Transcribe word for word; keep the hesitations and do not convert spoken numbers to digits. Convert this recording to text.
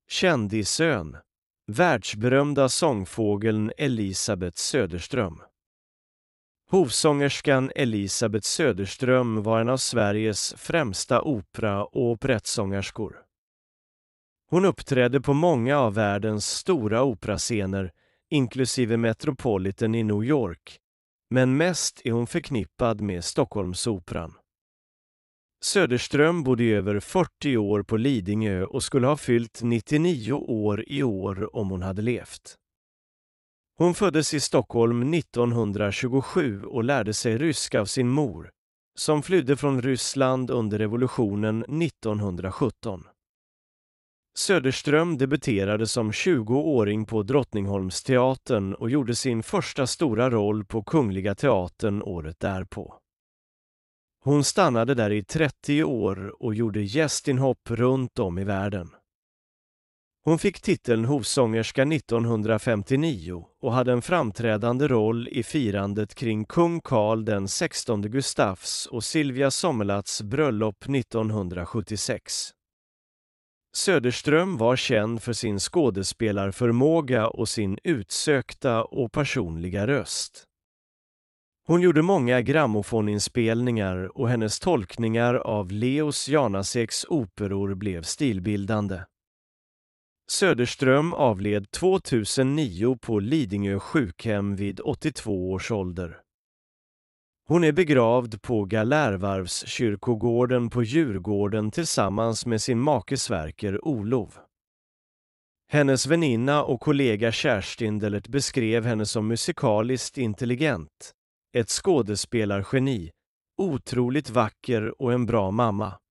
Kändisön, världsberömda sångfågeln Elisabeth Söderström. Hovsångerskan Elisabeth Söderström var en av Sveriges främsta opera- och operettsångerskor. Hon uppträdde på många av världens stora operascener, inklusive Metropolitan i New York, men mest är hon förknippad med Stockholmsoperan. Söderström bodde i över fyrtio år på Lidingö och skulle ha fyllt nittionio år i år om hon hade levt. Hon föddes i Stockholm nittonhundratjugosju och lärde sig ryska av sin mor, som flydde från Ryssland under revolutionen nittonhundrasjutton. Söderström debuterade som tjugoåring på Drottningholmsteatern och gjorde sin första stora roll på Kungliga Teatern året därpå. Hon stannade där i trettio år och gjorde gästinhopp runt om i världen. Hon fick titeln hovsångerska nittonhundrafemtionio och hade en framträdande roll i firandet kring kung Carl den sextonde Gustafs och Silvia Sommerlaths bröllop nittonhundrasjuttiosex. Söderström var känd för sin skådespelarförmåga och sin utsökta och personliga röst. Hon gjorde många grammofoninspelningar och hennes tolkningar av Leos Janaseks operor blev stilbildande. Söderström avled tvåtusennio på Lidingö sjukhem vid åttiotvå års ålder. Hon är begravd på Galärvarvskyrkogården på Djurgården tillsammans med sin make Sverker Olov. Hennes väninna och kollega Kerstin Dellert beskrev henne som musikaliskt intelligent, ett skådespelargeni, otroligt vacker och en bra mamma.